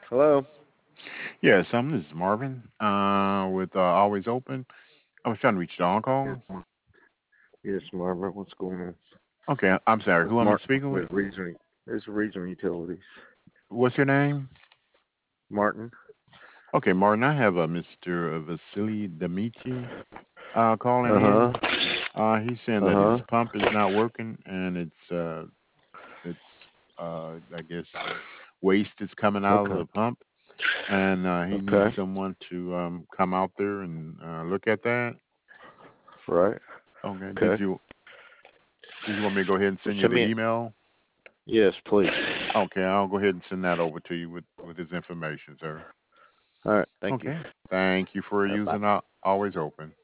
Hello. Yes, this is Marvin with Always Open. I was trying to reach Don Yes, Call. yes, Marvin. What's going on? Okay, I'm sorry. It's Who am I Martin speaking with? with Regional. It's Regional Utilities. What's your name? Martin. Okay, Martin, I have Mr. Vasily Dmitri calling Uh huh. in. He's saying Uh that his huh. pump is not working and it's I guess waste is coming out of Okay. the pump, and he needs Okay. someone to come out there and look at that. Right. Okay, Okay. did you want me to go ahead and Well, send you send the me. email? Yes, please. Okay, I'll go ahead and send that over to you with his information, sir. All right. Thank you. Okay. Thank you for Bye. using Always Open.